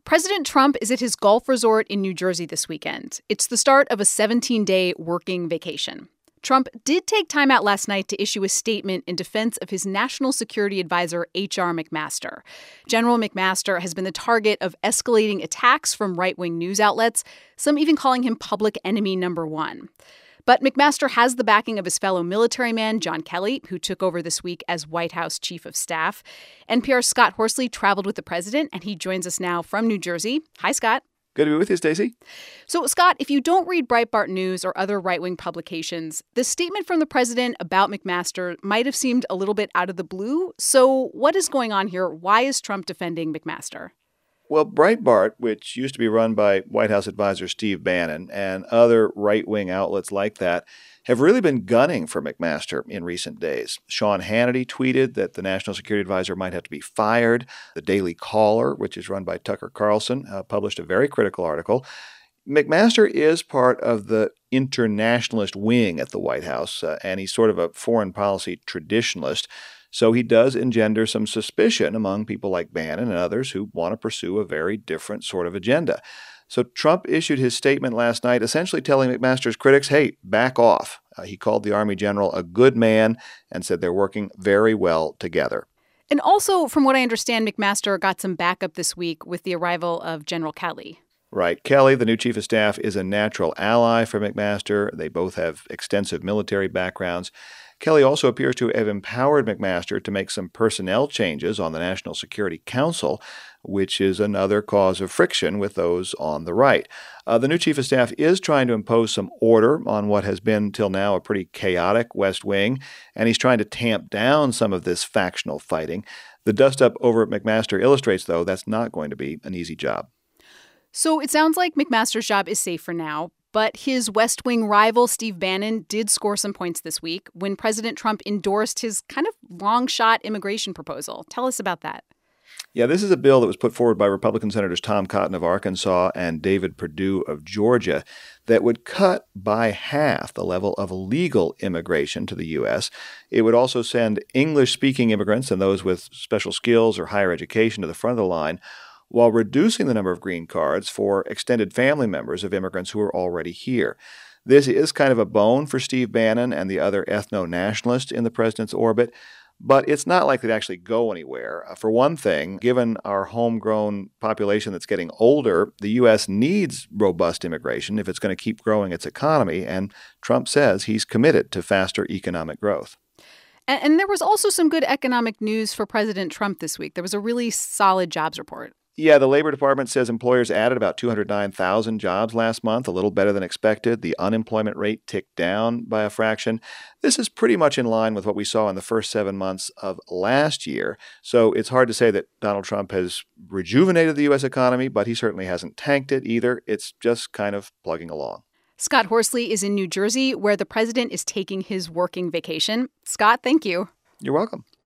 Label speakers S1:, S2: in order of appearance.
S1: President Trump is at his golf resort in New Jersey this weekend. It's the start of a 17-day working vacation. Trump did take time out last night to issue a statement in defense of his national security advisor, H.R. McMaster. General McMaster has been the target of escalating attacks from right-wing news outlets, some even calling him public enemy number one. But McMaster has the backing of his fellow military man, John Kelly, who took over this week as White House Chief of Staff. NPR's Scott Horsley traveled with the president, and he joins us now from New Jersey. Hi, Scott.
S2: Good to be with you, Stacey.
S1: So, Scott, if you don't read Breitbart News or other right-wing publications, the statement from the president about McMaster might have seemed a little bit out of the blue. So what is going on here? Why is Trump defending McMaster?
S2: Well, Breitbart, which used to be run by White House advisor Steve Bannon and other right-wing outlets like that, have really been gunning for McMaster in recent days. Sean Hannity tweeted that the national security advisor might have to be fired. The Daily Caller, which is run by Tucker Carlson, published a very critical article. McMaster is part of the internationalist wing at the White House, and he's sort of a foreign policy traditionalist. So he does engender some suspicion among people like Bannon and others who want to pursue a very different sort of agenda. So Trump issued his statement last night essentially telling McMaster's critics, hey, back off. He called the Army general a good man and said they're working very well together.
S1: And also, from what I understand, McMaster got some backup this week with the arrival of General Kelly.
S2: Right. Kelly, the new chief of staff, is a natural ally for McMaster. They both have extensive military backgrounds. Kelly also appears to have empowered McMaster to make some personnel changes on the National Security Council, which is another cause of friction with those on the right. The new chief of staff is trying to impose some order on what has been till now a pretty chaotic West Wing, and he's trying to tamp down some of this factional fighting. The dust-up over at McMaster illustrates, though, that's not going to be an easy job.
S1: So it sounds like McMaster's job is safe for now. But his West Wing rival, Steve Bannon, did score some points this week when President Trump endorsed his kind of long-shot immigration proposal. Tell us about that.
S2: Yeah, this is a bill that was put forward by Republican Senators Tom Cotton of Arkansas and David Perdue of Georgia that would cut by half the level of legal immigration to the U.S. It would also send English-speaking immigrants and those with special skills or higher education to the front of the line, while reducing the number of green cards for extended family members of immigrants who are already here. This is kind of a bone for Steve Bannon and the other ethno-nationalists in the president's orbit, but it's not likely to actually go anywhere. For one thing, given our homegrown population that's getting older, the U.S. needs robust immigration if it's going to keep growing its economy, and Trump says he's committed to faster economic growth.
S1: And there was also some good economic news for President Trump this week. There was a really solid jobs report.
S2: Yeah, the Labor Department says employers added about 209,000 jobs last month, a little better than expected. The unemployment rate ticked down by a fraction. This is pretty much in line with what we saw in the first 7 months of last year. So it's hard to say that Donald Trump has rejuvenated the U.S. economy, but he certainly hasn't tanked it either. It's just kind of plugging along.
S1: Scott Horsley is in New Jersey, where the president is taking his working vacation. Scott, thank you.
S2: You're welcome.